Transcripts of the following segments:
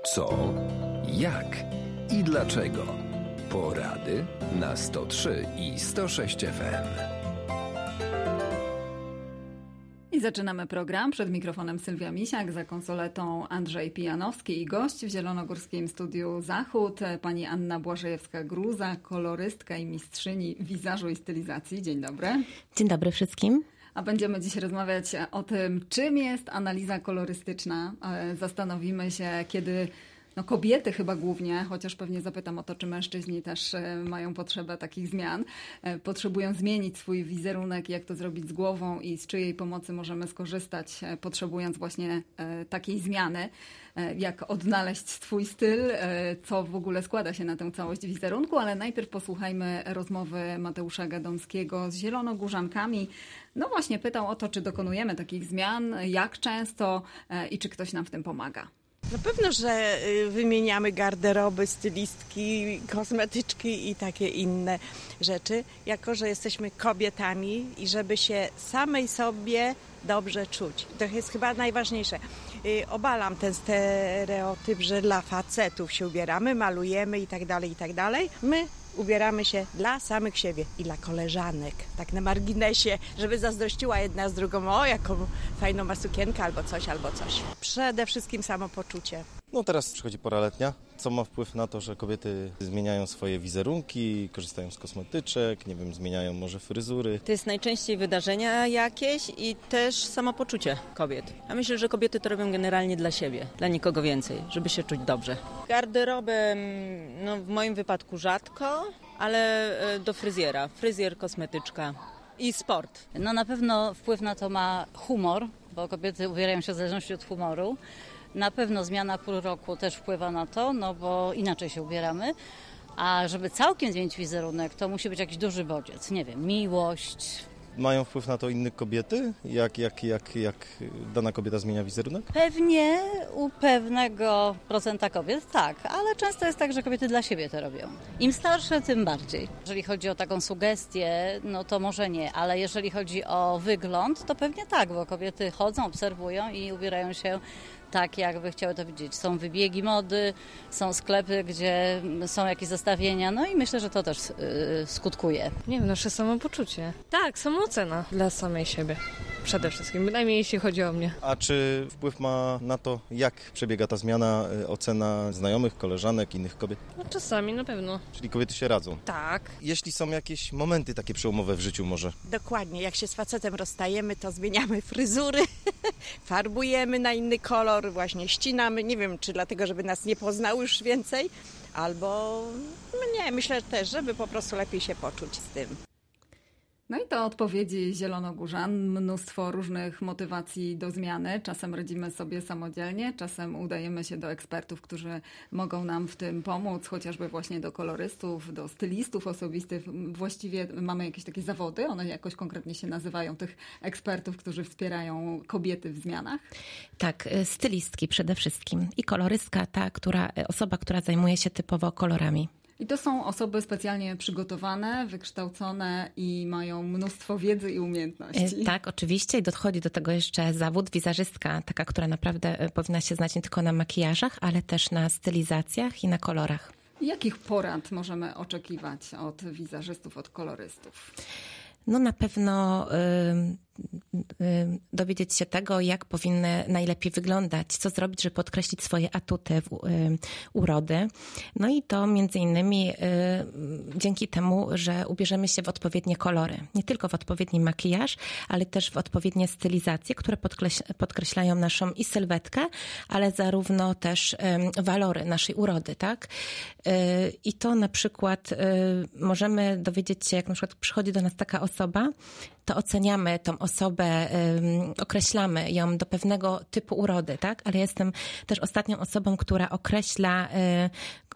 Co, jak i dlaczego. Porady na 103 i 106 FM. I zaczynamy program. Przed mikrofonem Sylwia Misiak, za konsoletą Andrzej Pijanowski i gość w Zielonogórskim Studiu Zachód, pani Anna Błażejewska-Gruza, kolorystka i mistrzyni wizażu i stylizacji. Dzień dobry. Dzień dobry wszystkim. A będziemy dziś rozmawiać o tym, czym jest analiza kolorystyczna. Zastanowimy się, kiedy kobiety chyba głównie, chociaż pewnie zapytam o to, czy mężczyźni też mają potrzebę takich zmian, potrzebują zmienić swój wizerunek, jak to zrobić z głową i z czyjej pomocy możemy skorzystać, potrzebując właśnie takiej zmiany, jak odnaleźć swój styl, co w ogóle składa się na tę całość wizerunku, ale najpierw posłuchajmy rozmowy Mateusza Gadomskiego z zielonogórzankami. No właśnie pytał o to, czy dokonujemy takich zmian, jak często i czy ktoś nam w tym pomaga. Na pewno, że wymieniamy garderoby, stylistki, kosmetyczki i takie inne rzeczy, jako że jesteśmy kobietami i żeby się samej sobie dobrze czuć. To jest chyba najważniejsze. Obalam ten stereotyp, że dla facetów się ubieramy, malujemy i tak dalej. My ubieramy się dla samych siebie i dla koleżanek. Tak na marginesie, żeby zazdrościła jedna z drugą. O, jaką fajną ma sukienkę albo coś. Przede wszystkim samopoczucie. No teraz przychodzi pora letnia, co ma wpływ na to, że kobiety zmieniają swoje wizerunki, korzystają z kosmetyczek, nie wiem, zmieniają może fryzury. To jest najczęściej wydarzenia jakieś i też samopoczucie kobiet. A myślę, że kobiety to robią generalnie dla siebie, dla nikogo więcej, żeby się czuć dobrze. Garderobę, w moim wypadku rzadko, ale do fryzjera. Fryzjer, kosmetyczka i sport. No na pewno wpływ na to ma humor, bo kobiety ubierają się w zależności od humoru. Na pewno zmiana pół roku też wpływa na to, bo inaczej się ubieramy. A żeby całkiem zmienić wizerunek, to musi być jakiś duży bodziec. Nie wiem, miłość. Mają wpływ na to inne kobiety? Jak dana kobieta zmienia wizerunek? Pewnie u pewnego procenta kobiet tak, ale często jest tak, że kobiety dla siebie to robią. Im starsze, tym bardziej. Jeżeli chodzi o taką sugestię, to może nie, ale jeżeli chodzi o wygląd, to pewnie tak, bo kobiety chodzą, obserwują i ubierają się tak, jakby chciały to widzieć. Są wybiegi mody, są sklepy, gdzie są jakieś zestawienia, i myślę, że to też skutkuje. Nie wiem, nasze samopoczucie. Tak, samoocena dla samej siebie. Przede wszystkim, bynajmniej jeśli chodzi o mnie. A czy wpływ ma na to, jak przebiega ta zmiana, ocena znajomych, koleżanek, innych kobiet? Czasami na pewno. Czyli kobiety się radzą? Tak. Jeśli są jakieś momenty takie przełomowe w życiu może? Dokładnie, jak się z facetem rozstajemy, to zmieniamy fryzury, farbujemy na inny kolor, właśnie ścinamy, nie wiem, czy dlatego, żeby nas nie poznał już więcej, albo nie, myślę też, żeby po prostu lepiej się poczuć z tym. No i to odpowiedzi zielonogórzan. Mnóstwo różnych motywacji do zmiany. Czasem radzimy sobie samodzielnie, czasem udajemy się do ekspertów, którzy mogą nam w tym pomóc, chociażby właśnie do kolorystów, do stylistów osobistych. Właściwie mamy jakieś takie zawody, one jakoś konkretnie się nazywają, tych ekspertów, którzy wspierają kobiety w zmianach? Tak, stylistki przede wszystkim i kolorystka, osoba, która zajmuje się typowo kolorami. I to są osoby specjalnie przygotowane, wykształcone i mają mnóstwo wiedzy i umiejętności. Tak, oczywiście i dochodzi do tego jeszcze zawód wizażystka, taka, która naprawdę powinna się znać nie tylko na makijażach, ale też na stylizacjach i na kolorach. Jakich porad możemy oczekiwać od wizażystów, od kolorystów? Na pewno dowiedzieć się tego, jak powinny najlepiej wyglądać, co zrobić, żeby podkreślić swoje atuty urody. I to między innymi dzięki temu, że ubierzemy się w odpowiednie kolory. Nie tylko w odpowiedni makijaż, ale też w odpowiednie stylizacje, które podkreślają naszą i sylwetkę, ale zarówno też walory naszej urody, tak? I to na przykład możemy dowiedzieć się, jak na przykład przychodzi do nas taka osoba, to oceniamy tą osobę, określamy ją do pewnego typu urody, tak? Ale jestem też ostatnią osobą, która określa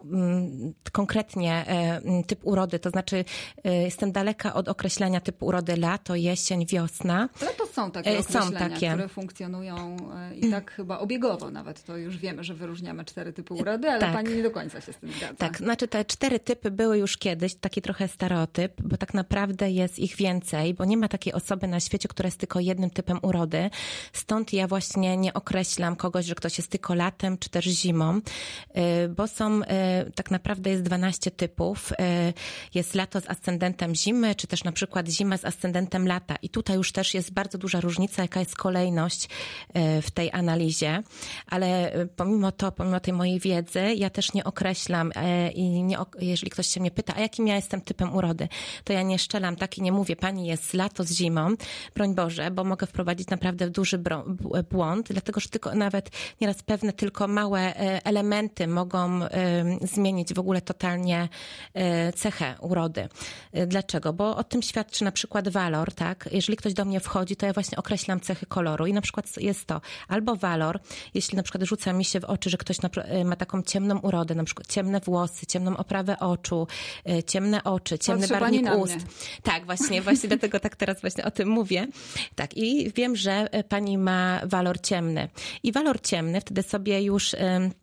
konkretnie typ urody, to znaczy jestem daleka od określenia typu urody lato, jesień, wiosna. Ale to są takie określenia, które funkcjonują i tak chyba obiegowo nawet. To już wiemy, że wyróżniamy 4 typy urody, ale tak. Pani nie do końca się z tym zgadza. Tak, znaczy te 4 typy były już kiedyś, taki trochę stereotyp, bo tak naprawdę jest ich więcej, bo nie ma takiej osoby na świecie, która jest tylko jednym typem urody. Stąd ja właśnie nie określam kogoś, że ktoś jest tylko latem czy też zimą, bo tak naprawdę jest 12 typów. Jest lato z ascendentem zimy, czy też na przykład zima z ascendentem lata. I tutaj już też jest bardzo duża różnica, jaka jest kolejność w tej analizie. Ale pomimo tej mojej wiedzy, ja też nie określam i jeżeli ktoś się mnie pyta, a jakim ja jestem typem urody, to ja nie szczelam tak i nie mówię, pani jest lato z zimą, broń Boże, bo mogę wprowadzić naprawdę duży błąd, dlatego że tylko nawet nieraz pewne tylko małe elementy mogą zmienić w ogóle totalnie cechę urody. Dlaczego? Bo o tym świadczy na przykład walor, tak? Jeżeli ktoś do mnie wchodzi, to ja właśnie określam cechy koloru i na przykład jest to albo walor, jeśli na przykład rzuca mi się w oczy, że ktoś ma taką ciemną urodę, na przykład ciemne włosy, ciemną oprawę oczu, ciemne oczy, ciemny barwnik ust. Tak, właśnie dlatego tak teraz właśnie o tym mówię. Tak, i wiem, że pani ma walor ciemny. I walor ciemny wtedy sobie już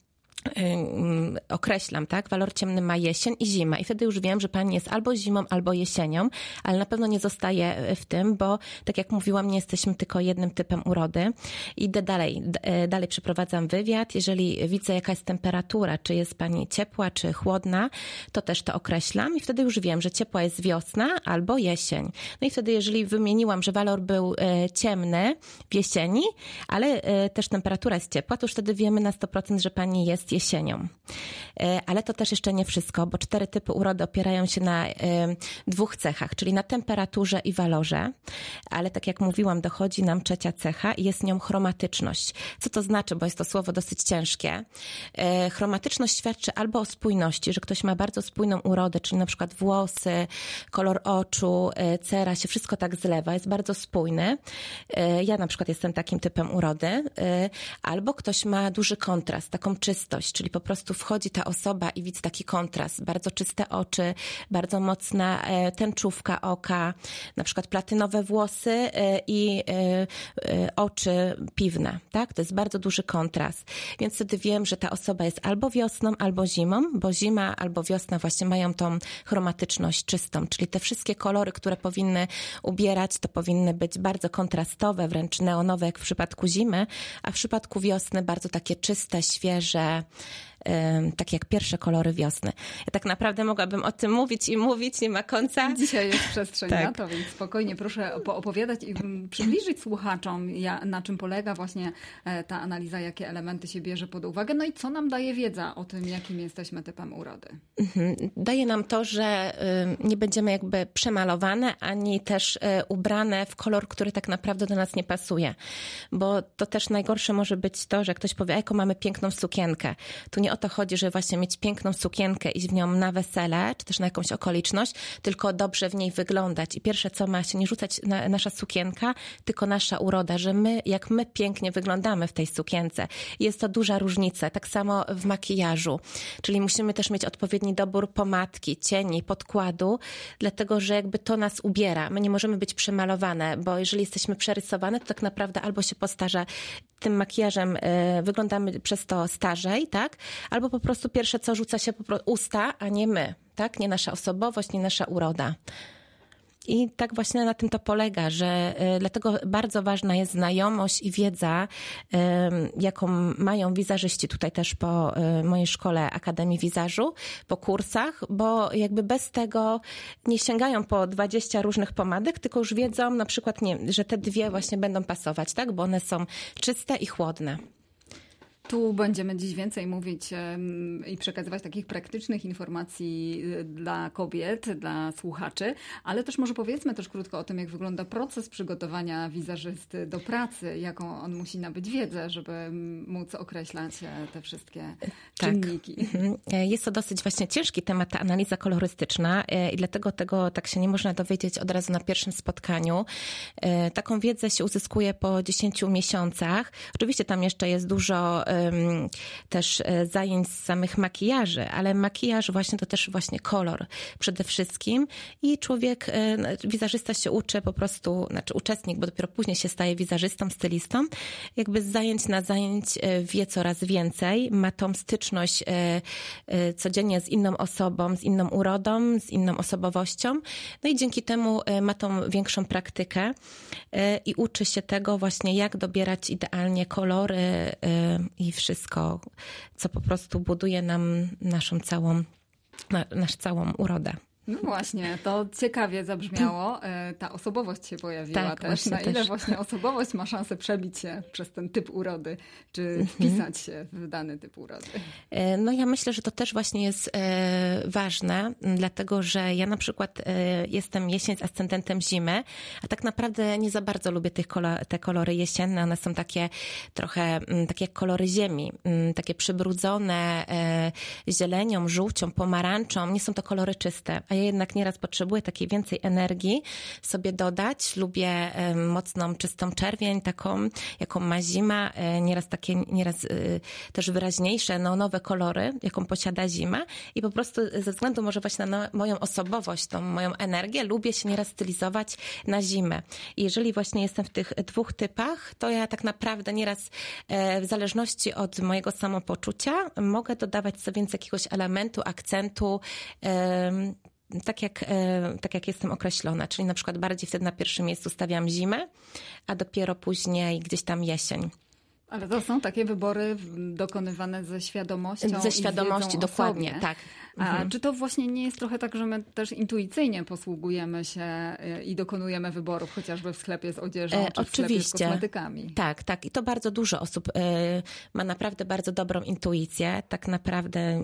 określam, tak? Walor ciemny ma jesień i zima i wtedy już wiem, że pani jest albo zimą, albo jesienią, ale na pewno nie zostaję w tym, bo tak jak mówiłam, nie jesteśmy tylko jednym typem urody. Idę dalej przeprowadzam wywiad. Jeżeli widzę, jaka jest temperatura, czy jest pani ciepła, czy chłodna, to też to określam i wtedy już wiem, że ciepła jest wiosna albo jesień. No i wtedy, jeżeli wymieniłam, że walor był ciemny w jesieni, ale też temperatura jest ciepła, to już wtedy wiemy na 100%, że pani jest jesienią. Ale to też jeszcze nie wszystko, bo 4 typy urody opierają się na 2 cechach, czyli na temperaturze i walorze, ale tak jak mówiłam, dochodzi nam 3. cecha i jest nią chromatyczność. Co to znaczy, bo jest to słowo dosyć ciężkie. Chromatyczność świadczy albo o spójności, że ktoś ma bardzo spójną urodę, czyli na przykład włosy, kolor oczu, cera się wszystko tak zlewa, jest bardzo spójny. Ja na przykład jestem takim typem urody. Albo ktoś ma duży kontrast, taką czystość, czyli po prostu wchodzi ta osoba i widzi taki kontrast, bardzo czyste oczy, bardzo mocna tęczówka oka, na przykład platynowe włosy i oczy piwne, tak? To jest bardzo duży kontrast. Więc wtedy wiem, że ta osoba jest albo wiosną, albo zimą, bo zima albo wiosna właśnie mają tą chromatyczność czystą, czyli te wszystkie kolory, które powinny ubierać, to powinny być bardzo kontrastowe, wręcz neonowe, jak w przypadku zimy, a w przypadku wiosny bardzo takie czyste, świeże, takie jak pierwsze kolory wiosny. Ja tak naprawdę mogłabym o tym mówić i mówić, nie ma końca. Dzisiaj jest przestrzeń na to, więc spokojnie proszę opowiadać i przybliżyć słuchaczom, na czym polega właśnie ta analiza, jakie elementy się bierze pod uwagę, no i co nam daje wiedza o tym, jakim jesteśmy typem urody. Daje nam to, że nie będziemy jakby przemalowane, ani też ubrane w kolor, który tak naprawdę do nas nie pasuje. Bo to też najgorsze może być to, że ktoś powie, jaką mamy piękną sukienkę. Tu nie o to chodzi, żeby właśnie mieć piękną sukienkę, iść w nią na wesele, czy też na jakąś okoliczność, tylko dobrze w niej wyglądać. I pierwsze, co ma się nie rzucać nasza sukienka, tylko nasza uroda, że jak my pięknie wyglądamy w tej sukience. Jest to duża różnica. Tak samo w makijażu. Czyli musimy też mieć odpowiedni dobór pomadki, cieni, podkładu, dlatego, że jakby to nas ubiera. My nie możemy być przemalowane, bo jeżeli jesteśmy przerysowane, to tak naprawdę albo się postarza tym makijażem, wyglądamy przez to starzej, tak? Albo po prostu pierwsze, co rzuca się usta, a nie my, tak? Nie nasza osobowość, nie nasza uroda. I tak właśnie na tym to polega, że dlatego bardzo ważna jest znajomość i wiedza, jaką mają wizażyści tutaj też po mojej szkole Akademii Wizażu, po kursach, bo jakby bez tego nie sięgają po 20 różnych pomadek, tylko już wiedzą na przykład, że te 2 właśnie będą pasować, tak? Bo one są czyste i chłodne. Tu będziemy dziś więcej mówić i przekazywać takich praktycznych informacji dla kobiet, dla słuchaczy, ale też może powiedzmy też krótko o tym, jak wygląda proces przygotowania wizażysty do pracy, jaką on musi nabyć wiedzę, żeby móc określać te wszystkie czynniki. Jest to dosyć właśnie ciężki temat, ta analiza kolorystyczna i dlatego tego tak się nie można dowiedzieć od razu na pierwszym spotkaniu. Taką wiedzę się uzyskuje po 10 miesiącach. Oczywiście tam jeszcze jest dużo też zajęć z samych makijaży, ale makijaż właśnie to też właśnie kolor przede wszystkim i człowiek, wizażysta się uczy po prostu, znaczy uczestnik, bo dopiero później się staje wizażystą, stylistą, jakby z zajęć na zajęć wie coraz więcej, ma tą styczność codziennie z inną osobą, z inną urodą, z inną osobowością, no i dzięki temu ma tą większą praktykę i uczy się tego właśnie, jak dobierać idealnie kolory i wszystko, co po prostu buduje nam naszą całą urodę. No właśnie, to ciekawie zabrzmiało. Ta osobowość się pojawiła tak, też. Na ile właśnie osobowość ma szansę przebić się przez ten typ urody, czy wpisać się w dany typ urody? No ja myślę, że to też właśnie jest ważne, dlatego że ja na przykład jestem jesień z ascendentem zimy, a tak naprawdę nie za bardzo lubię te kolory jesienne. One są takie trochę takie jak kolory ziemi, takie przybrudzone zielenią, żółcią, pomarańczą. Nie są to kolory czyste, a ja jednak nieraz potrzebuję takiej więcej energii sobie dodać. Lubię mocną, czystą czerwień, taką, jaką ma zima. Nieraz też wyraźniejsze, nowe kolory, jaką posiada zima. I po prostu ze względu może właśnie na moją osobowość, tą moją energię, lubię się nieraz stylizować na zimę. I jeżeli właśnie jestem w tych dwóch typach, to ja tak naprawdę nieraz w zależności od mojego samopoczucia mogę dodawać sobie więcej jakiegoś elementu, akcentu, tak jak jestem określona, czyli na przykład bardziej wtedy na pierwszym miejscu stawiam zimę, a dopiero później gdzieś tam jesień. Ale to są takie wybory dokonywane ze świadomością. Ze świadomości, dokładnie, sobie. tak. A czy to właśnie nie jest trochę tak, że my też intuicyjnie posługujemy się i dokonujemy wyborów, chociażby w sklepie z odzieżą, czy w sklepie z kosmetykami? Tak. I to bardzo dużo osób ma naprawdę bardzo dobrą intuicję. Tak naprawdę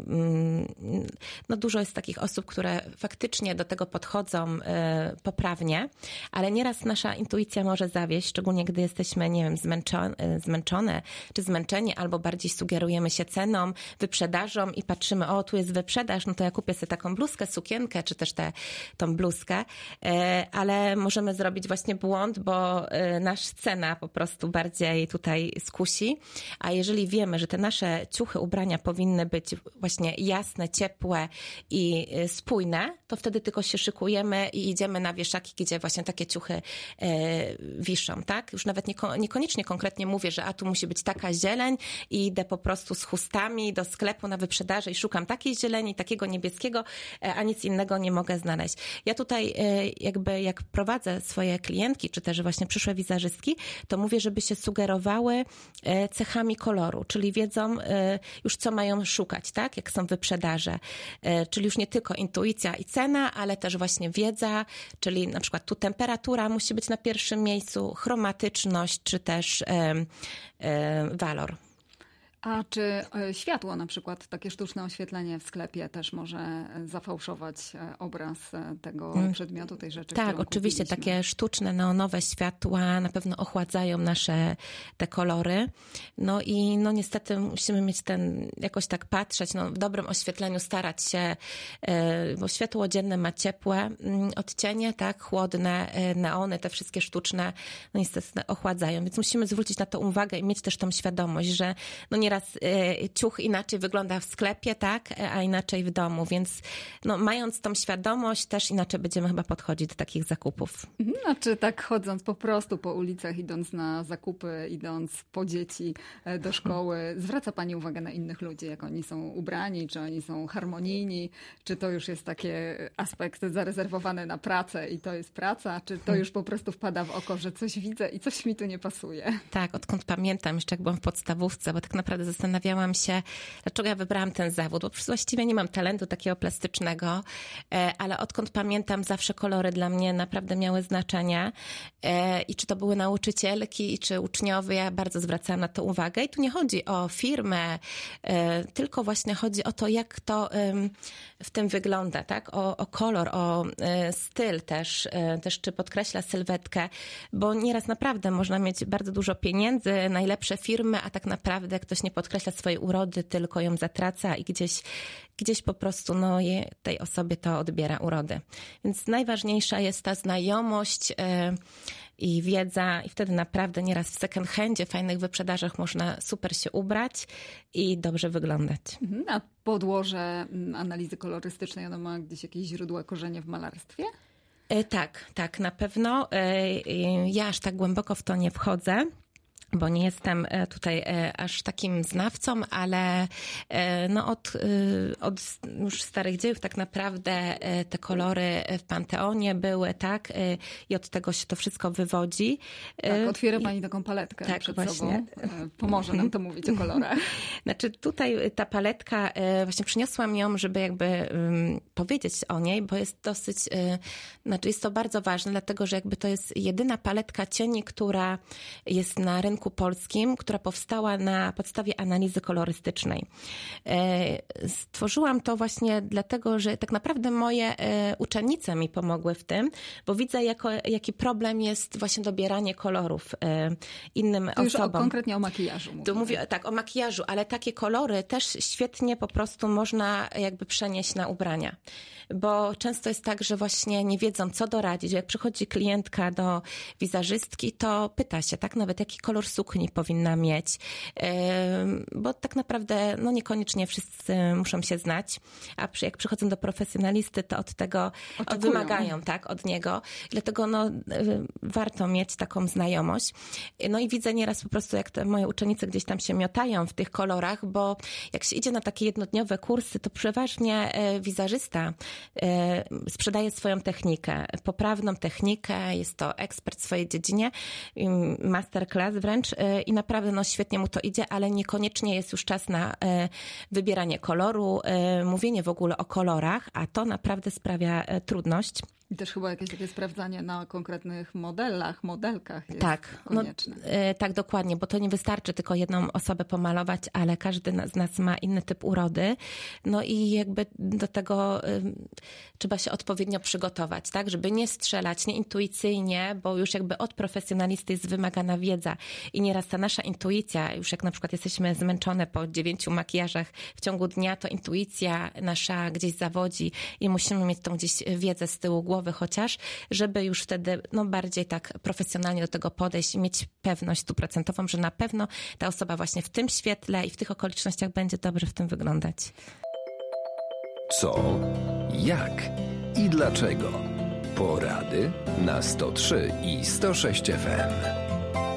dużo jest takich osób, które faktycznie do tego podchodzą poprawnie, ale nieraz nasza intuicja może zawieść, szczególnie gdy jesteśmy, nie wiem, zmęczone czy zmęczeni, albo bardziej sugerujemy się ceną, wyprzedażą i patrzymy, tu jest wyprzedaż, no to ja kupię sobie taką bluzkę, sukienkę, czy też tą bluzkę, ale możemy zrobić właśnie błąd, bo nasz cena po prostu bardziej tutaj skusi, a jeżeli wiemy, że te nasze ciuchy, ubrania powinny być właśnie jasne, ciepłe i spójne, to wtedy tylko się szykujemy i idziemy na wieszaki, gdzie właśnie takie ciuchy wiszą, tak? Już nawet niekoniecznie konkretnie mówię, że tu musi być taka zieleń i idę po prostu z chustami do sklepu na wyprzedaży i szukam takiej zieleni, takiego niebieskiego, a nic innego nie mogę znaleźć. Ja tutaj jakby jak prowadzę swoje klientki, czy też właśnie przyszłe wizerzystki, to mówię, żeby się sugerowały cechami koloru, czyli wiedzą już co mają szukać, tak? Jak są wyprzedaże. Czyli już nie tylko intuicja i cena, ale też właśnie wiedza, czyli na przykład tu temperatura musi być na pierwszym miejscu, chromatyczność, czy też walor. A czy światło, na przykład takie sztuczne oświetlenie w sklepie też może zafałszować obraz tego przedmiotu, tej rzeczy, tak, oczywiście kupiliśmy? Takie sztuczne, neonowe światła na pewno ochładzają nasze te kolory. No i niestety musimy mieć jakoś tak patrzeć, w dobrym oświetleniu starać się, bo światło dzienne ma ciepłe odcienie, tak, chłodne, neony, te wszystkie sztuczne, niestety ochładzają. Więc musimy zwrócić na to uwagę i mieć też tą świadomość, że nieraz ciuch inaczej wygląda w sklepie, tak, a inaczej w domu, więc mając tą świadomość, też inaczej będziemy chyba podchodzić do takich zakupów. Znaczy tak chodząc po prostu po ulicach, idąc na zakupy, idąc po dzieci do szkoły, zwraca Pani uwagę na innych ludzi, jak oni są ubrani, czy oni są harmonijni, czy to już jest taki aspekt zarezerwowany na pracę i to jest praca, czy to już po prostu wpada w oko, że coś widzę i coś mi tu nie pasuje? Tak, odkąd pamiętam, jeszcze jak byłam w podstawówce, bo tak naprawdę zastanawiałam się, dlaczego ja wybrałam ten zawód, bo właściwie nie mam talentu takiego plastycznego, ale odkąd pamiętam, zawsze kolory dla mnie naprawdę miały znaczenie i czy to były nauczycielki, czy uczniowie, ja bardzo zwracałam na to uwagę i tu nie chodzi o firmę, tylko właśnie chodzi o to, jak to w tym wygląda, tak? O kolor, o styl też czy podkreśla sylwetkę, bo nieraz naprawdę można mieć bardzo dużo pieniędzy, najlepsze firmy, a tak naprawdę ktoś nie podkreśla swojej urody, tylko ją zatraca i gdzieś po prostu tej osobie to odbiera urody. Więc najważniejsza jest ta znajomość i wiedza i wtedy naprawdę nieraz w second handzie, fajnych wyprzedażach można super się ubrać i dobrze wyglądać. A podłoże analizy kolorystycznej, ono ma gdzieś jakieś źródła, korzenie w malarstwie? Tak, na pewno. Ja aż tak głęboko w to nie wchodzę, bo nie jestem tutaj aż takim znawcą, ale no od już starych dziejów tak naprawdę te kolory w Panteonie były, tak? I od tego się to wszystko wywodzi. Tak, otwiera Pani taką paletkę tak, przed właśnie sobą. Pomoże nam to mówić o kolorach. Znaczy tutaj ta paletka, właśnie przyniosłam ją, żeby jakby powiedzieć o niej, bo jest dosyć, znaczy jest to bardzo ważne, dlatego że jakby to jest jedyna paletka cieni, która jest na rynku polskim, która powstała na podstawie analizy kolorystycznej. Stworzyłam to właśnie dlatego, że tak naprawdę moje uczennice mi pomogły w tym, bo widzę, jaki problem jest właśnie dobieranie kolorów innym to już osobom. Konkretnie o makijażu mówię. Tu mówię tak o makijażu, ale takie kolory też świetnie po prostu można jakby przenieść na ubrania. Bo często jest tak, że właśnie nie wiedzą, co doradzić. Jak przychodzi klientka do wizerzystki, to pyta się, tak, nawet jaki kolor sukni powinna mieć. Bo tak naprawdę, no niekoniecznie wszyscy muszą się znać. A jak przychodzą do profesjonalisty, to od tego wymagają, tak, od niego. Dlatego, no, warto mieć taką znajomość. No i widzę nieraz po prostu, jak te moje uczennice gdzieś tam się miotają w tych kolorach, bo jak się idzie na takie jednodniowe kursy, to przeważnie wizerzysta sprzedaje swoją technikę, poprawną technikę, jest to ekspert w swojej dziedzinie, masterclass wręcz i naprawdę no, świetnie mu to idzie, ale niekoniecznie jest już czas na wybieranie koloru, mówienie w ogóle o kolorach, a to naprawdę sprawia trudność. I też chyba jakieś takie sprawdzanie na konkretnych modelkach jest konieczne. Tak, dokładnie, bo to nie wystarczy tylko jedną osobę pomalować, ale każdy z nas ma inny typ urody. No i jakby do tego trzeba się odpowiednio przygotować, tak, żeby nie strzelać nieintuicyjnie, bo już jakby od profesjonalisty jest wymagana wiedza i nieraz ta nasza intuicja, już jak na przykład jesteśmy zmęczone po 9 makijażach w ciągu dnia, to intuicja nasza gdzieś zawodzi i musimy mieć tą gdzieś wiedzę z tyłu głowy chociaż, żeby już wtedy no, bardziej tak profesjonalnie do tego podejść i mieć pewność 100%, że na pewno ta osoba właśnie w tym świetle i w tych okolicznościach będzie dobrze w tym wyglądać. Co, jak i dlaczego? Porady na 103 i 106 FM.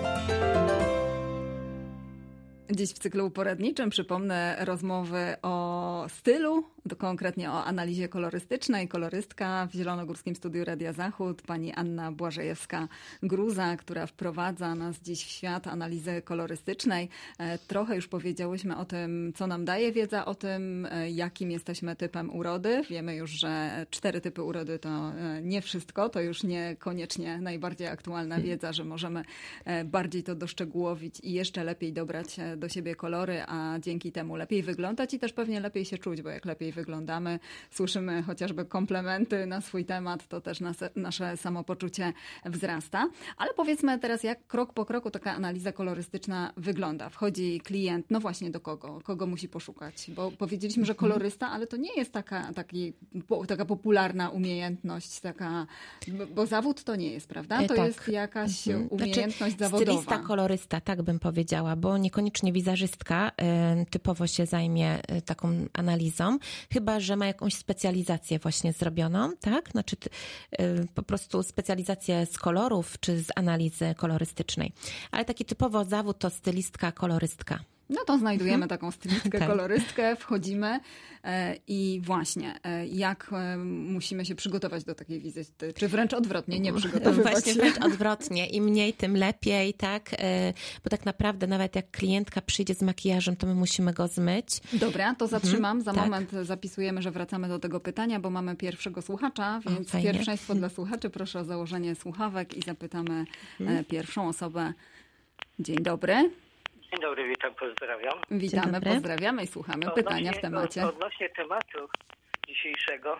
Dziś w cyklu poradniczym przypomnę rozmowy o stylu, konkretnie o analizie kolorystycznej. Kolorystka w Zielonogórskim Studiu Radia Zachód, pani Anna Błażejewska-Gruza, która wprowadza nas dziś w świat analizy kolorystycznej. Trochę już powiedziałyśmy o tym, co nam daje wiedza o tym, jakim jesteśmy typem urody. Wiemy już, że 4 typy urody to nie wszystko, to już niekoniecznie najbardziej aktualna wiedza, że możemy bardziej to doszczegółowić i jeszcze lepiej dobrać do siebie kolory, a dzięki temu lepiej wyglądać i też pewnie lepiej się czuć, bo jak lepiej wyglądamy, słyszymy chociażby komplementy na swój temat, to też nasze samopoczucie wzrasta. Ale powiedzmy teraz, jak krok po kroku taka analiza kolorystyczna wygląda. Wchodzi klient, no właśnie do kogo? Kogo musi poszukać? Bo powiedzieliśmy, że kolorysta, ale to nie jest taka popularna umiejętność, bo zawód to nie jest, prawda? To jest jakaś umiejętność zawodowa. Stylista, kolorysta, tak bym powiedziała, bo niekoniecznie wizerzystka typowo się zajmie taką analizą, chyba że ma jakąś specjalizację właśnie zrobioną, tak? Znaczy po prostu specjalizację z kolorów czy z analizy kolorystycznej. Ale taki typowo zawód to stylistka, kolorystka. No to znajdujemy taką stylistkę, kolorystkę, wchodzimy i właśnie, jak musimy się przygotować do takiej wizyty, czy wręcz odwrotnie, nie przygotowywać Właśnie się. wręcz odwrotnie, im mniej, tym lepiej, tak? Bo tak naprawdę nawet jak klientka przyjdzie z makijażem, to my musimy go zmyć. Dobra, to zatrzymam, za moment zapisujemy, że wracamy do tego pytania, bo mamy pierwszego słuchacza, więc pierwszeństwo dla słuchaczy, proszę o założenie słuchawek i zapytamy pierwszą osobę. Dzień dobry. Dzień dobry, witam, pozdrawiam. Witamy, pozdrawiamy i słuchamy pytania w temacie. Odnośnie tematu dzisiejszego,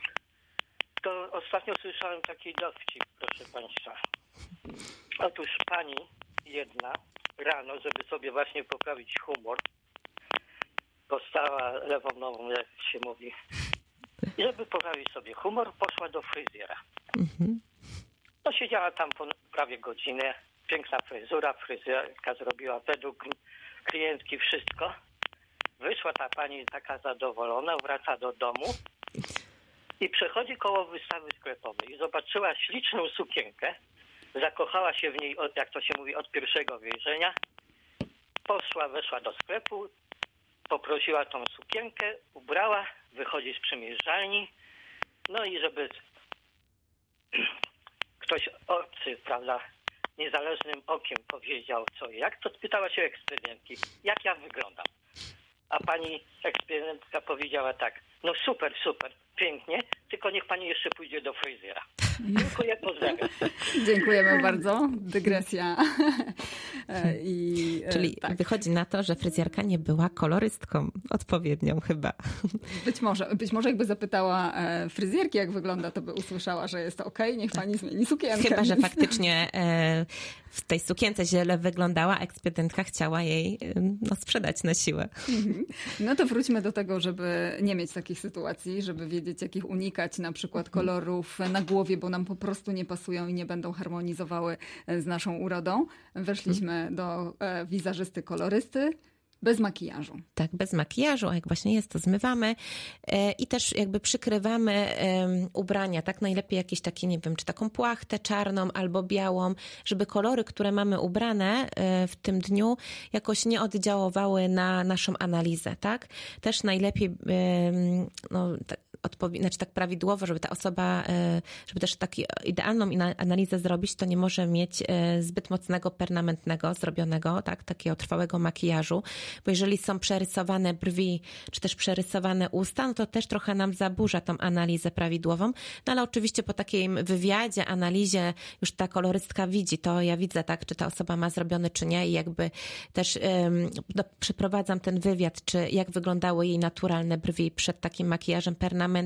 to ostatnio słyszałem taki dowcip, proszę Państwa. Otóż pani jedna rano, żeby sobie właśnie poprawić humor, postała lewą nogą, jak się mówi, żeby poprawić sobie humor, poszła do fryzjera. No siedziała tam prawie godzinę, piękna fryzura, fryzjerka zrobiła według klientki wszystko. Wyszła ta pani taka zadowolona, wraca do domu i przechodzi koło wystawy sklepowej i zobaczyła śliczną sukienkę. Zakochała się w niej, jak to się mówi, od pierwszego wejrzenia. Weszła do sklepu, poprosiła tą sukienkę, ubrała, wychodzi z przymierzalni. No i żeby ktoś obcy, prawda, niezależnym okiem powiedział co i jak, to spytała się ekspedientki, jak ja wyglądam. A pani ekspedientka powiedziała tak, no super, pięknie, tylko niech pani jeszcze pójdzie do fryzjera. Dziękuję, pozdrawiam. Dziękujemy bardzo. Dygresja. Czyli tak. Wychodzi na to, że fryzjerka nie była kolorystką odpowiednią chyba. Być może jakby zapytała fryzjerki, jak wygląda, to by usłyszała, że jest okej, niech pani zmieni sukienkę. Chyba, że faktycznie w tej sukience źle wyglądała, ekspedyentka chciała jej sprzedać na siłę. No to wróćmy do tego, żeby nie mieć takich sytuacji, żeby wiedzieć, jakich unikać, na przykład kolorów na głowie, bo nam po prostu nie pasują i nie będą harmonizowały z naszą urodą. Weszliśmy do wizerzysty kolorysty. Bez makijażu. Tak, bez makijażu, a jak właśnie jest, to zmywamy i też jakby przykrywamy ubrania, tak najlepiej jakieś takie, nie wiem, czy taką płachtę czarną albo białą, żeby kolory, które mamy ubrane w tym dniu jakoś nie oddziaływały na naszą analizę, tak? Też najlepiej, tak prawidłowo, żeby ta osoba, żeby też taką idealną analizę zrobić, to nie może mieć zbyt mocnego, permanentnego zrobionego, tak, takiego trwałego makijażu, bo jeżeli są przerysowane brwi, czy też przerysowane usta, no to też trochę nam zaburza tą analizę prawidłową, no ale oczywiście po takim wywiadzie, analizie już ta kolorystka widzi, to ja widzę, tak, czy ta osoba ma zrobiony, czy nie i jakby też przeprowadzam ten wywiad, czy jak wyglądały jej naturalne brwi przed takim makijażem permanentnym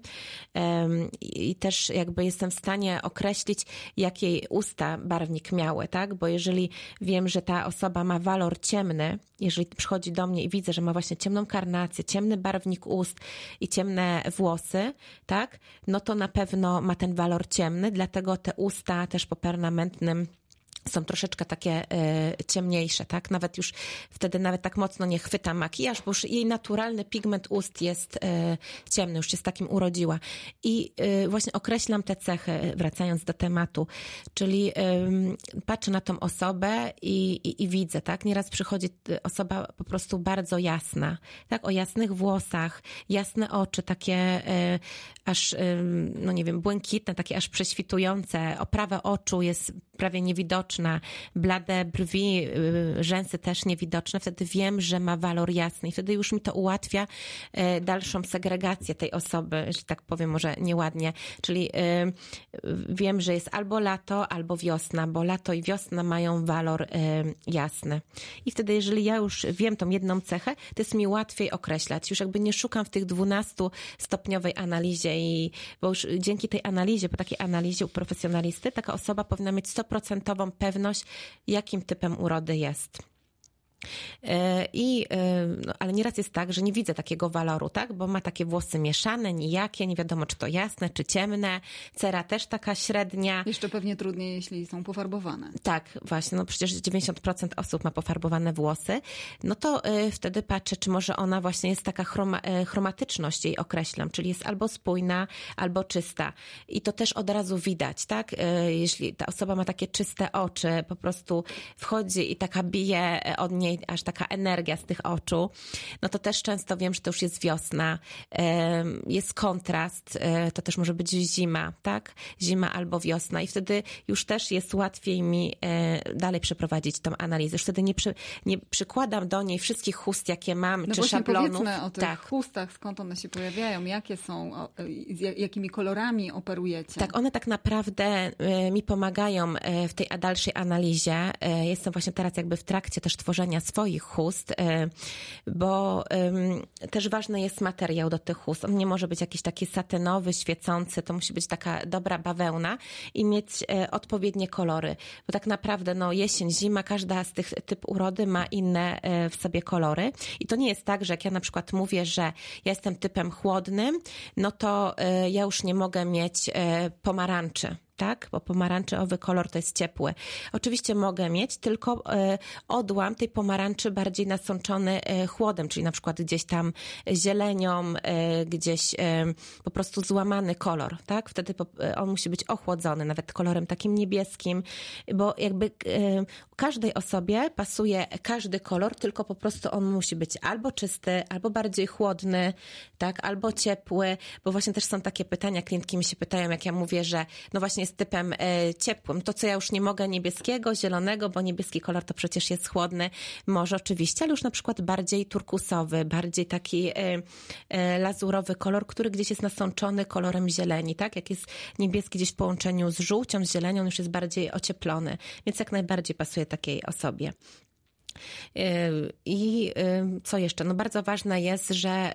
i też jakby jestem w stanie określić, jak jej usta barwnik miały, tak? Bo jeżeli wiem, że ta osoba ma walor ciemny, jeżeli przychodzi do mnie i widzę, że ma właśnie ciemną karnację, ciemny barwnik ust i ciemne włosy, tak? No to na pewno ma ten walor ciemny, dlatego te usta też po permanentnym są troszeczkę takie ciemniejsze, tak? Nawet już wtedy nawet tak mocno nie chwyta makijaż, bo już jej naturalny pigment ust jest ciemny, już się z takim urodziła. I właśnie określam te cechy, wracając do tematu, czyli patrzę na tą osobę i widzę, tak? Nieraz przychodzi osoba po prostu bardzo jasna, tak? O jasnych włosach, jasne oczy, takie aż, no nie wiem, błękitne, takie aż prześwitujące, oprawa oczu jest prawie niewidoczna, blade brwi, rzęsy też niewidoczne, wtedy wiem, że ma walor jasny i wtedy już mi to ułatwia dalszą segregację tej osoby, jeśli tak powiem może nieładnie, czyli wiem, że jest albo lato, albo wiosna, bo lato i wiosna mają walor jasny. I wtedy, jeżeli ja już wiem tą jedną cechę, to jest mi łatwiej określać. Już jakby nie szukam w tych 12-stopniowej analizie, bo już dzięki tej analizie, po takiej analizie u profesjonalisty, taka osoba powinna mieć 100% pewność, jakim typem urody jest. Ale nieraz jest tak, że nie widzę takiego waloru, tak? Bo ma takie włosy mieszane, nijakie, nie wiadomo czy to jasne, czy ciemne, cera też taka średnia. Jeszcze pewnie trudniej, jeśli są pofarbowane. Tak, właśnie, no przecież 90% osób ma pofarbowane włosy, no to wtedy patrzę, czy może ona właśnie jest taka chromatyczność jej określam, czyli jest albo spójna, albo czysta. I to też od razu widać, tak? Jeśli ta osoba ma takie czyste oczy, po prostu wchodzi i taka bije od niej aż taka energia z tych oczu, no to też często wiem, że to już jest wiosna, jest kontrast, to też może być zima, tak? Zima albo wiosna i wtedy już też jest łatwiej mi dalej przeprowadzić tą analizę. Już wtedy nie przykładam do niej wszystkich chust, jakie mam, no czy właśnie szablonów. Powiedzmy o tych chustach, skąd one się pojawiają, jakie są, jakimi kolorami operujecie. Tak, one tak naprawdę mi pomagają w tej dalszej analizie. Jestem właśnie teraz jakby w trakcie też tworzenia swoich chust, bo też ważny jest materiał do tych chust. On nie może być jakiś taki satynowy, świecący, to musi być taka dobra bawełna i mieć odpowiednie kolory, bo tak naprawdę no jesień, zima, każda z tych typ urody ma inne w sobie kolory i to nie jest tak, że jak ja na przykład mówię, że ja jestem typem chłodnym, no to ja już nie mogę mieć pomarańczy. tak? Bo pomarańczowy kolor to jest ciepły. Oczywiście mogę mieć tylko odłam tej pomarańczy bardziej nasączony chłodem, czyli na przykład gdzieś tam zielenią, gdzieś po prostu złamany kolor, tak? Wtedy on musi być ochłodzony, nawet kolorem takim niebieskim, bo jakby każdej osobie pasuje każdy kolor, tylko po prostu on musi być albo czysty, albo bardziej chłodny, tak? Albo ciepły, bo właśnie też są takie pytania, klientki mi się pytają, jak ja mówię, że no właśnie jest typem ciepłym, to co ja już nie mogę niebieskiego, zielonego, bo niebieski kolor to przecież jest chłodny, może oczywiście, ale już na przykład bardziej turkusowy, bardziej taki lazurowy kolor, który gdzieś jest nasączony kolorem zieleni, tak? Jak jest niebieski gdzieś w połączeniu z żółcią, z zielenią, już jest bardziej ocieplony, więc jak najbardziej pasuje takiej osobie. I co jeszcze? No bardzo ważne jest, że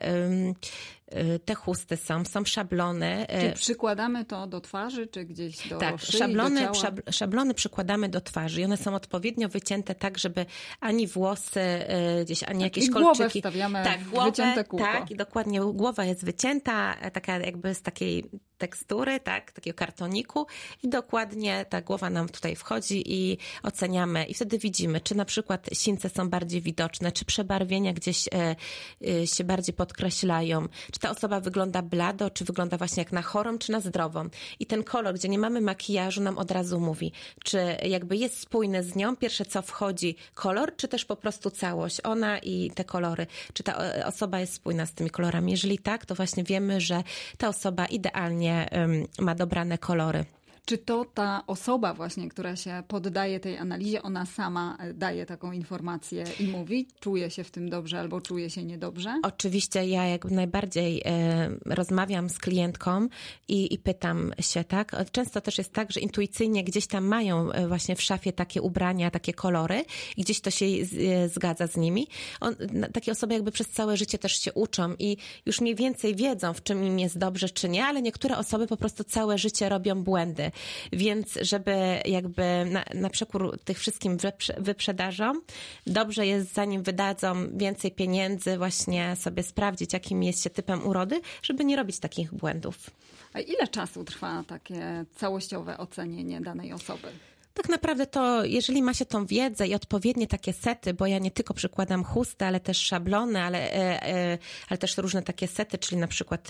te chusty są szablony. Czy przykładamy to do twarzy, czy gdzieś do tak, szyi, szablony, do ciała? szablony przykładamy do twarzy i one są odpowiednio wycięte tak, żeby ani włosy gdzieś, ani jakieś kolczyki. Głowę wstawiamy wycięte kółko. Tak, i dokładnie głowa jest wycięta, taka jakby z takiej tekstury, tak, takiego kartoniku i dokładnie ta głowa nam tutaj wchodzi i oceniamy i wtedy widzimy, czy na przykład sińce są bardziej widoczne, czy przebarwienia gdzieś się bardziej podkreślają, czy ta osoba wygląda blado, czy wygląda właśnie jak na chorą, czy na zdrową. I ten kolor, gdzie nie mamy makijażu, nam od razu mówi, czy jakby jest spójny z nią, pierwsze co wchodzi kolor, czy też po prostu całość, ona i te kolory, czy ta osoba jest spójna z tymi kolorami. Jeżeli tak, to właśnie wiemy, że ta osoba idealnie ma dobrane kolory. Czy to ta osoba właśnie, która się poddaje tej analizie, ona sama daje taką informację i mówi, czuje się w tym dobrze albo czuje się niedobrze? Oczywiście ja jak najbardziej rozmawiam z klientką i pytam się, tak? Często też jest tak, że intuicyjnie gdzieś tam mają właśnie w szafie takie ubrania, takie kolory i gdzieś to się zgadza z nimi. Takie osoby jakby przez całe życie też się uczą i już mniej więcej wiedzą, w czym im jest dobrze, czy nie, ale niektóre osoby po prostu całe życie robią błędy. Więc żeby jakby na przekór tych wszystkim wyprzedażom, dobrze jest, zanim wydadzą więcej pieniędzy, właśnie sobie sprawdzić, jakim jest się typem urody, żeby nie robić takich błędów. A ile czasu trwa takie całościowe ocenienie danej osoby? Tak naprawdę to, jeżeli ma się tą wiedzę i odpowiednie takie sety, bo ja nie tylko przykładam chusty, ale też szablony, ale też różne takie sety, czyli na przykład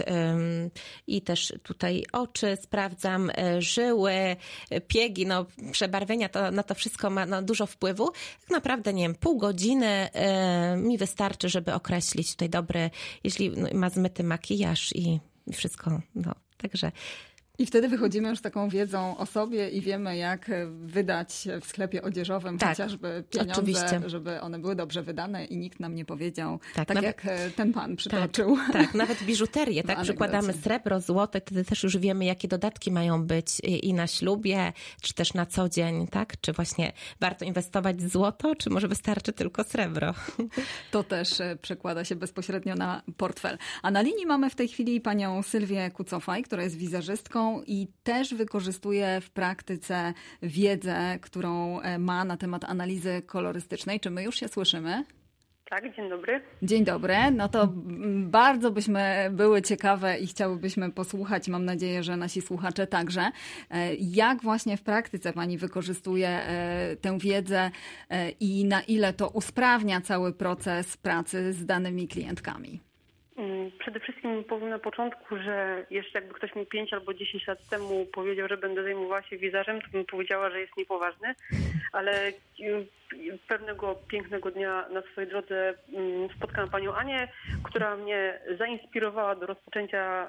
i też tutaj oczy sprawdzam, żyły, piegi, no przebarwienia, to na to wszystko ma dużo wpływu. Tak naprawdę, nie wiem, pół godziny mi wystarczy, żeby określić tutaj dobry, jeśli ma zmyty makijaż i wszystko, no, także... I wtedy wychodzimy już z taką wiedzą o sobie i wiemy, jak wydać w sklepie odzieżowym chociażby pieniądze, oczywiście, żeby one były dobrze wydane i nikt nam nie powiedział, tak nawet, jak ten pan przytoczył. Tak, nawet biżuterię, tak, przykładamy srebro, złoto i wtedy też już wiemy, jakie dodatki mają być i na ślubie, czy też na co dzień, tak, czy właśnie warto inwestować w złoto, czy może wystarczy tylko srebro. To też przekłada się bezpośrednio na portfel. A na linii mamy w tej chwili panią Sylwię Kucofaj, która jest wizerzystką i też wykorzystuje w praktyce wiedzę, którą ma na temat analizy kolorystycznej. Czy my już się słyszymy? Tak, dzień dobry. Dzień dobry. No to bardzo byśmy były ciekawe i chciałybyśmy posłuchać, mam nadzieję, że nasi słuchacze także, jak właśnie w praktyce pani wykorzystuje tę wiedzę i na ile to usprawnia cały proces pracy z danymi klientkami. Przede wszystkim powiem na początku, że jeszcze jakby ktoś mi 5 albo 10 lat temu powiedział, że będę zajmowała się wizażem, to bym powiedziała, że jest niepoważny, ale pewnego pięknego dnia na swojej drodze spotkałam panią Anię, która mnie zainspirowała do rozpoczęcia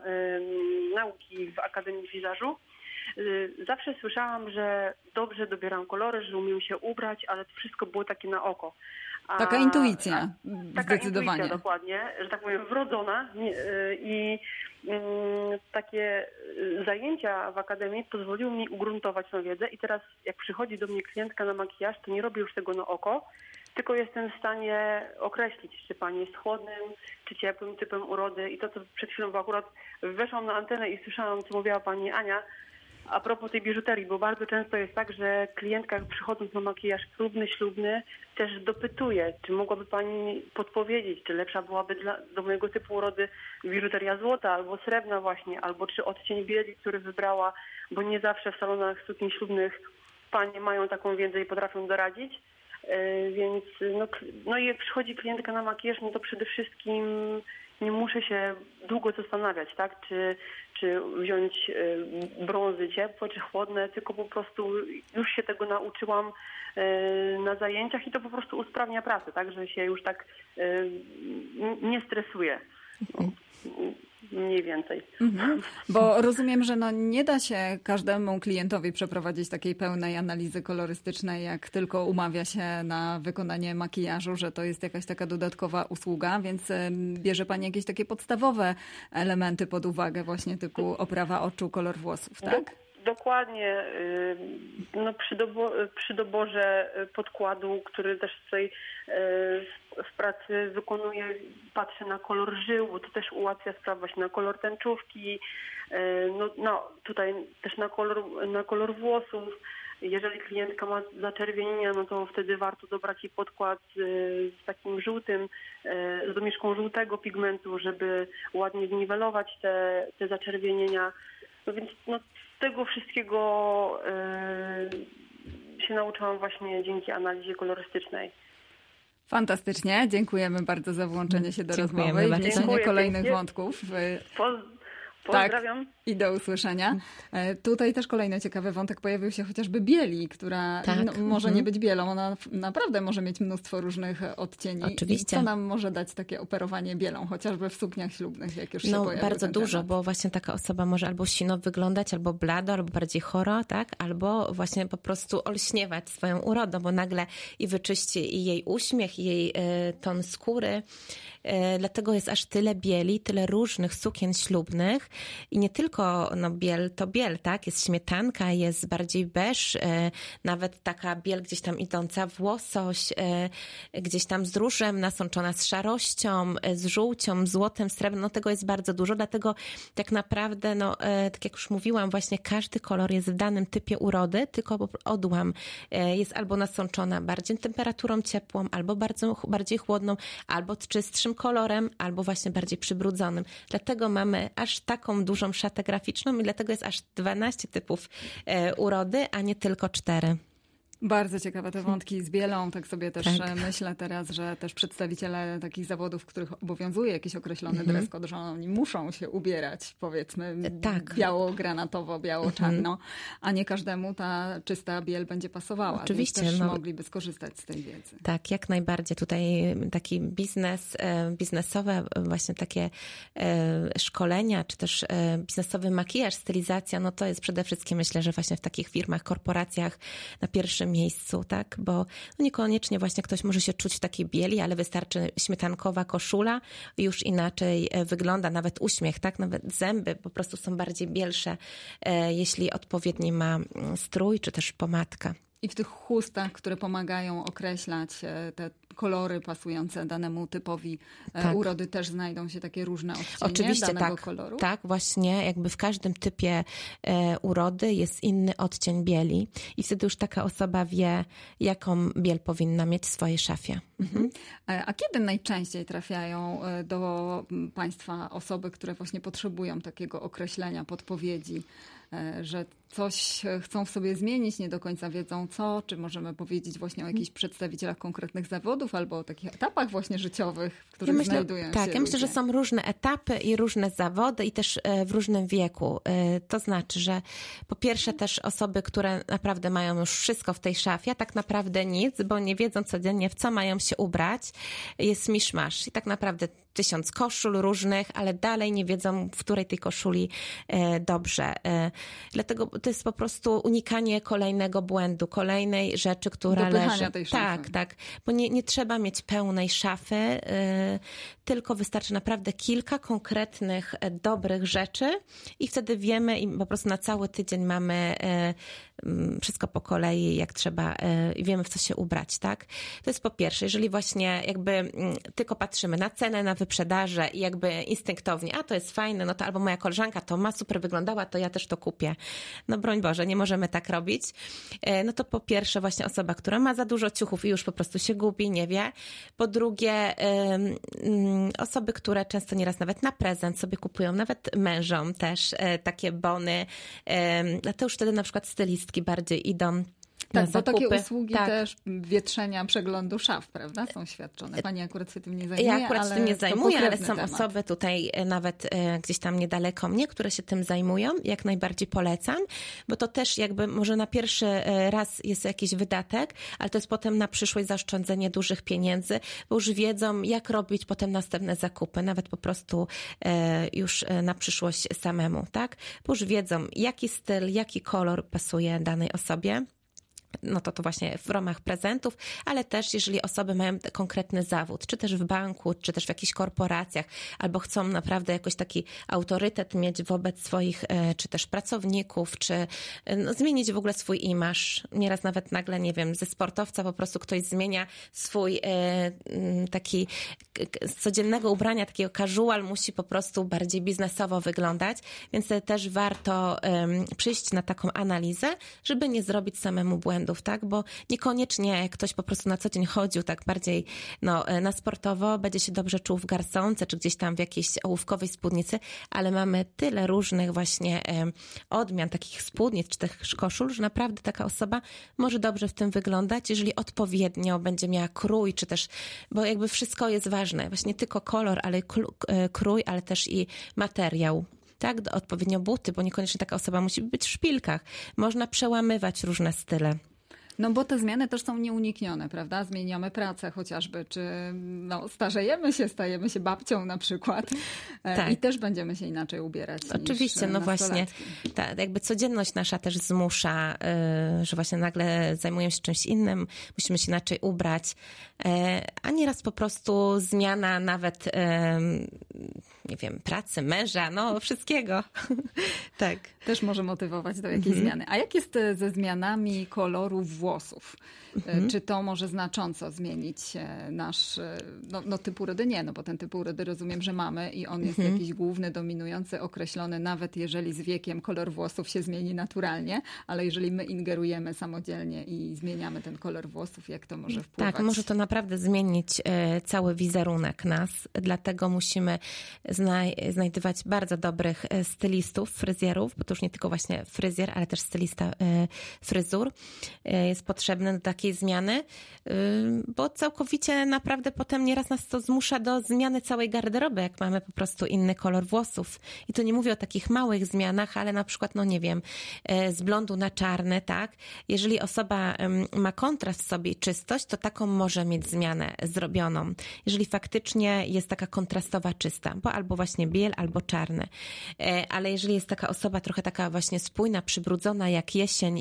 nauki w Akademii Wizażu. Zawsze słyszałam, że dobrze dobieram kolory, że umiem się ubrać, ale to wszystko było takie na oko. Taka intuicja, zdecydowanie. Intuicja, dokładnie, że tak powiem, wrodzona i takie zajęcia w akademii pozwoliły mi ugruntować tę wiedzę i teraz jak przychodzi do mnie klientka na makijaż, to nie robię już tego na oko, tylko jestem w stanie określić, czy pani jest chłodnym, czy ciepłym typem urody i to, co przed chwilą, bo akurat weszłam na antenę i słyszałam, co mówiła pani Ania, a propos tej biżuterii, bo bardzo często jest tak, że klientka przychodząc na makijaż próbny, ślubny też dopytuje, czy mogłaby Pani podpowiedzieć, czy lepsza byłaby do mojego typu urody biżuteria złota albo srebrna właśnie, albo czy odcień bieli, który wybrała, bo nie zawsze w salonach sukien ślubnych panie mają taką wiedzę i potrafią doradzić. Więc no jak przychodzi klientka na makijaż, no to przede wszystkim nie muszę się długo zastanawiać, tak? Czy wziąć brązy ciepłe, czy chłodne, tylko po prostu już się tego nauczyłam na zajęciach i to po prostu usprawnia pracę, tak? Że się już tak nie stresuję. Mniej więcej. Bo rozumiem, że nie da się każdemu klientowi przeprowadzić takiej pełnej analizy kolorystycznej, jak tylko umawia się na wykonanie makijażu, że to jest jakaś taka dodatkowa usługa, więc bierze Pani jakieś takie podstawowe elementy pod uwagę, właśnie typu oprawa oczu, kolor włosów, tak? Dokładnie. No, przy doborze podkładu, który też tutaj w pracy wykonuję, patrzę na kolor żył, bo to też ułatwia sprawę, właśnie na kolor tęczówki, no tutaj też na kolor włosów. Jeżeli klientka ma zaczerwienienia, no to wtedy warto dobrać jej podkład z takim żółtym, z domieszką żółtego pigmentu, żeby ładnie zniwelować te zaczerwienienia. No więc tego wszystkiego się nauczyłam właśnie dzięki analizie kolorystycznej. Fantastycznie. Dziękujemy bardzo za włączenie się do rozmowy i wniesienie kolejnych wątków. Pozdrawiam. Tak, i do usłyszenia. Tutaj też kolejny ciekawy wątek pojawił się chociażby bieli, która może nie być bielą. Ona naprawdę może mieć mnóstwo różnych odcieni. Oczywiście. I co nam może dać takie operowanie bielą, chociażby w sukniach ślubnych, jak już się pojawił bardzo ten dużo, temat. bo właśnie taka osoba może albo sino wyglądać, albo blado, albo bardziej choro, tak? Albo właśnie po prostu olśniewać swoją urodą, bo nagle i wyczyści i jej uśmiech, i jej ton skóry. Dlatego jest aż tyle bieli, tyle różnych sukien ślubnych i nie tylko biel to biel, tak? Jest śmietanka, jest bardziej beż, nawet taka biel gdzieś tam idąca w łosoś, gdzieś tam z różem nasączona z szarością, z żółcią, złotem, srebrem. No tego jest bardzo dużo, dlatego tak naprawdę, tak jak już mówiłam, właśnie każdy kolor jest w danym typie urody, tylko odłam jest albo nasączona bardziej temperaturą ciepłą, albo bardziej chłodną, albo czystszym kolorem, albo właśnie bardziej przybrudzonym. Dlatego mamy aż taką dużą szatę graficzną i dlatego jest aż 12 typów urody, a nie tylko 4. Bardzo ciekawe te wątki z bielą. Tak sobie też myślę teraz, że też przedstawiciele takich zawodów, w których obowiązuje jakiś określony dress code, że oni muszą się ubierać, powiedzmy, biało-granatowo, biało-czarno, a nie każdemu ta czysta biel będzie pasowała. Oczywiście. Więc też mogliby skorzystać z tej wiedzy. Tak, jak najbardziej. Tutaj taki biznesowe właśnie takie szkolenia, czy też biznesowy makijaż, stylizacja, to jest przede wszystkim, myślę, że właśnie w takich firmach, korporacjach na pierwszym miejscu, tak? Bo niekoniecznie właśnie ktoś może się czuć w takiej bieli, ale wystarczy śmietankowa koszula i już inaczej wygląda, nawet uśmiech, tak? Nawet zęby po prostu są bardziej bielsze, jeśli odpowiedni ma strój, czy też pomadka. I w tych chustach, które pomagają określać te kolory pasujące danemu typowi urody, też znajdą się takie różne odcienie danego koloru? Tak, właśnie jakby w każdym typie urody jest inny odcień bieli i wtedy już taka osoba wie, jaką biel powinna mieć w swojej szafie. A kiedy najczęściej trafiają do Państwa osoby, które właśnie potrzebują takiego określenia, podpowiedzi, że coś chcą w sobie zmienić, nie do końca wiedzą co, czy możemy powiedzieć właśnie o jakichś przedstawicielach konkretnych zawodów albo o takich etapach właśnie życiowych, w których znajdują się Ja myślę, że są różne etapy i różne zawody i też w różnym wieku. To znaczy, że po pierwsze też osoby, które naprawdę mają już wszystko w tej szafie, a tak naprawdę nic, bo nie wiedzą codziennie, w co mają się ubrać. Jest miszmasz i tak naprawdę 1000 koszul różnych, ale dalej nie wiedzą, w której tej koszuli dobrze. Dlatego to jest po prostu unikanie kolejnego błędu, kolejnej rzeczy, która leży. Tej szafy. Tak, bo nie trzeba mieć pełnej szafy, tylko wystarczy naprawdę kilka konkretnych, dobrych rzeczy i wtedy wiemy i po prostu na cały tydzień mamy wszystko po kolei, jak trzeba i wiemy, w co się ubrać, tak? To jest po pierwsze, jeżeli właśnie jakby tylko patrzymy na cenę, na wyprzedaże i jakby instynktownie, a to jest fajne, no to albo moja koleżanka to ma super wyglądała, to ja też to kupię. No broń Boże, nie możemy tak robić. No to po pierwsze właśnie osoba, która ma za dużo ciuchów i już po prostu się gubi, nie wie. Po drugie osoby, które często nieraz nawet na prezent sobie kupują, nawet mężom też takie bony. To już wtedy na przykład stylistki bardziej idą. Tak, bo takie usługi też wietrzenia, przeglądu szaf, prawda, są świadczone. Pani akurat się tym nie zajmuje. Ja akurat ale tym nie zajmuję, ale są temat. osoby tutaj nawet gdzieś tam niedaleko mnie, które się tym zajmują. Jak najbardziej polecam, bo to też jakby może na pierwszy raz jest jakiś wydatek, ale to jest potem na przyszłość zaoszczędzenie dużych pieniędzy, bo już wiedzą, jak robić potem następne zakupy, nawet po prostu już na przyszłość samemu, tak? Bo już wiedzą, jaki styl, jaki kolor pasuje danej osobie. No to właśnie w ramach prezentów, ale też jeżeli osoby mają konkretny zawód, czy też w banku, czy też w jakichś korporacjach, albo chcą naprawdę jakoś taki autorytet mieć wobec swoich, czy też pracowników, czy zmienić w ogóle swój imaż. Nieraz nawet nagle, nie wiem, ze sportowca po prostu ktoś zmienia swój taki z codziennego ubrania, takiego casual, musi po prostu bardziej biznesowo wyglądać, więc też warto przyjść na taką analizę, żeby nie zrobić samemu błędów, tak? Bo niekoniecznie ktoś po prostu na co dzień chodził tak bardziej na sportowo, będzie się dobrze czuł w garsonce, czy gdzieś tam w jakiejś ołówkowej spódnicy, ale mamy tyle różnych właśnie odmian takich spódnic, czy też koszul, że naprawdę taka osoba może dobrze w tym wyglądać, jeżeli odpowiednio będzie miała krój, czy też, bo jakby wszystko jest ważne, właśnie nie tylko kolor, ale krój, ale też i materiał. Tak, odpowiednio buty, bo niekoniecznie taka osoba musi być w szpilkach. Można przełamywać różne style. No bo te zmiany też są nieuniknione, prawda? Zmieniamy pracę chociażby, czy starzejemy się, stajemy się babcią na przykład tak. I też będziemy się inaczej ubierać. Oczywiście, no właśnie, jakby codzienność nasza też zmusza, że właśnie nagle zajmujemy się czymś innym, musimy się inaczej ubrać, a nieraz po prostu zmiana nawet, nie wiem, pracy, męża, no wszystkiego. Tak. Też może motywować do jakiejś zmiany. A jak jest ze zmianami koloru włosów? Czy to może znacząco zmienić nasz typ urody? Nie, no bo ten typ urody rozumiem, że mamy i on jest jakiś główny, dominujący, określony, nawet jeżeli z wiekiem kolor włosów się zmieni naturalnie, ale jeżeli my ingerujemy samodzielnie i zmieniamy ten kolor włosów, jak to może wpływać? Tak, może to naprawdę zmienić cały wizerunek nas, dlatego musimy znajdywać bardzo dobrych stylistów, fryzjerów, bo to już nie tylko właśnie fryzjer, ale też stylista fryzur jest potrzebny do takiej zmiany, bo całkowicie naprawdę potem nieraz nas to zmusza do zmiany całej garderoby, jak mamy po prostu inny kolor włosów. I tu nie mówię o takich małych zmianach, ale na przykład, no nie wiem, z blondu na czarny, tak? Jeżeli osoba ma kontrast w sobie i czystość, to taką może mieć zmianę zrobioną. Jeżeli faktycznie jest taka kontrastowa czysta, bo albo właśnie biel, albo czarny. Ale jeżeli jest taka osoba trochę taka właśnie spójna, przybrudzona jak jesień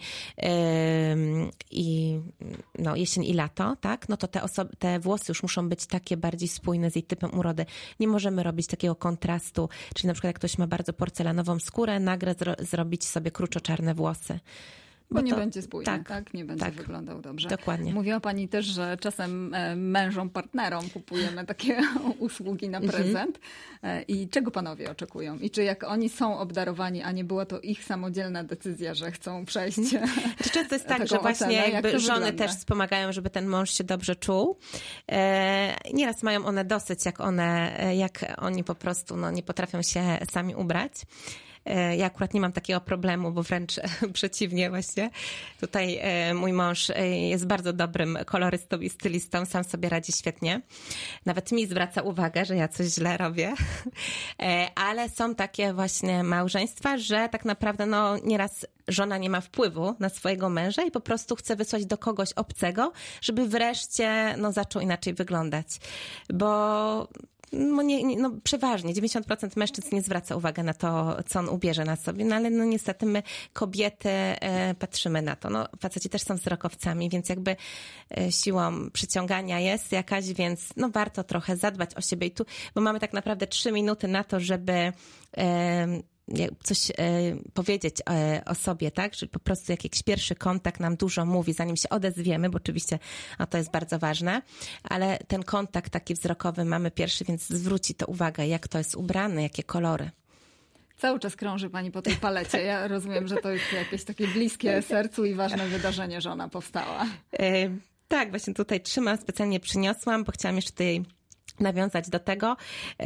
jesień i lato, tak? No to te włosy już muszą być takie bardziej spójne z jej typem urody. Nie możemy robić takiego kontrastu, czyli na przykład jak ktoś ma bardzo porcelanową skórę, nagle zrobić sobie kruczo-czarne włosy. Bo nie będzie spójny, tak? Nie będzie wyglądał dobrze. Dokładnie. Mówiła Pani też, że czasem mężom, partnerom kupujemy takie usługi na prezent. I czego panowie oczekują? I czy jak oni są obdarowani, a nie była to ich samodzielna decyzja, że chcą przejść Często jest tak, że właśnie jakby żony też wspomagają, żeby ten mąż się dobrze czuł. Nieraz mają one dosyć, jak oni po prostu nie potrafią się sami ubrać. Ja akurat nie mam takiego problemu, bo wręcz przeciwnie właśnie. Tutaj mój mąż jest bardzo dobrym kolorystą i stylistą, sam sobie radzi świetnie. Nawet mi zwraca uwagę, że ja coś źle robię. Ale są takie właśnie małżeństwa, że tak naprawdę nieraz żona nie ma wpływu na swojego męża i po prostu chce wysłać do kogoś obcego, żeby wreszcie zaczął inaczej wyglądać. Bo przeważnie 90% mężczyzn nie zwraca uwagi na to, co on ubierze na sobie, ale niestety my kobiety patrzymy na to. Faceci też są wzrokowcami, więc jakby siłą przyciągania jest jakaś, więc warto trochę zadbać o siebie i tu, bo mamy tak naprawdę 3 minuty na to, żeby coś powiedzieć o sobie, tak? Że po prostu jakiś pierwszy kontakt nam dużo mówi, zanim się odezwiemy, bo oczywiście to jest bardzo ważne, ale ten kontakt taki wzrokowy mamy pierwszy, więc zwróci to uwagę, jak to jest ubrane, jakie kolory. Cały czas krąży pani po tej palecie. Ja rozumiem, że to jest jakieś takie bliskie sercu i ważne wydarzenie, że ona powstała. Tak, właśnie tutaj trzymam, specjalnie przyniosłam, bo chciałam jeszcze tutaj nawiązać do tego,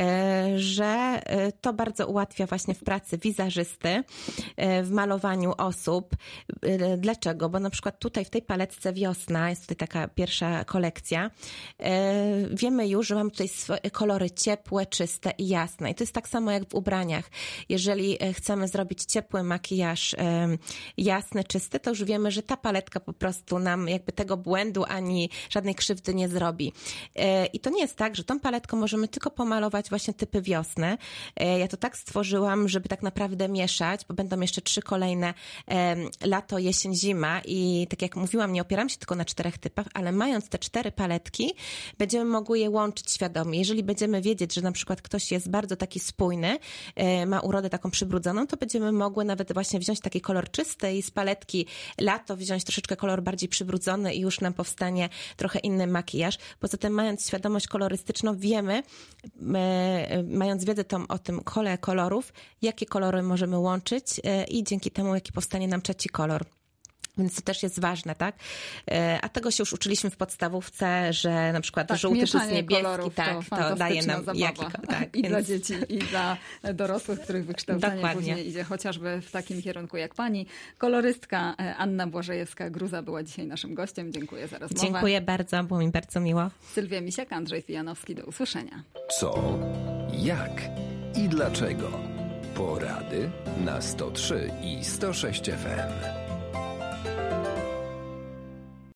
że to bardzo ułatwia właśnie w pracy wizerzysty, w malowaniu osób. Dlaczego? Bo na przykład tutaj w tej paletce Wiosna, jest tutaj taka pierwsza kolekcja, wiemy już, że mamy tutaj kolory ciepłe, czyste i jasne. I to jest tak samo jak w ubraniach. Jeżeli chcemy zrobić ciepły makijaż jasny, czysty, to już wiemy, że ta paletka po prostu nam jakby tego błędu ani żadnej krzywdy nie zrobi. I to nie jest tak, że tą paletką możemy tylko pomalować właśnie typy Wiosny. Ja to tak stworzyłam, żeby tak naprawdę mieszać, bo będą jeszcze 3 kolejne lato, jesień, zima i tak jak mówiłam, nie opieram się tylko na 4 typach, ale mając te 4 paletki, będziemy mogły je łączyć świadomie. Jeżeli będziemy wiedzieć, że na przykład ktoś jest bardzo taki spójny, ma urodę taką przybrudzoną, to będziemy mogły nawet właśnie wziąć taki kolor czysty i z paletki lato wziąć troszeczkę kolor bardziej przybrudzony i już nam powstanie trochę inny makijaż. Poza tym mając świadomość kolorystyczną, wiemy, mając wiedzę o tym kole kolorów, jakie kolory możemy łączyć i dzięki temu, jaki powstanie nam trzeci kolor. Więc to też jest ważne, tak? A tego się już uczyliśmy w podstawówce, że na przykład żółty plus niebieski, kolorów, to daje nam jaki tak, i dla dzieci, i dla dorosłych, których wykształcenie Dokładnie. później idzie chociażby w takim kierunku jak pani. Kolorystka Anna Błażejewska-Gruza była dzisiaj naszym gościem. Dziękuję za rozmowę. Dziękuję bardzo, było mi bardzo miło. Sylwia Misiak, Andrzej Fijanowski, do usłyszenia. Co, jak i dlaczego? Porady na 103 i 106 FM.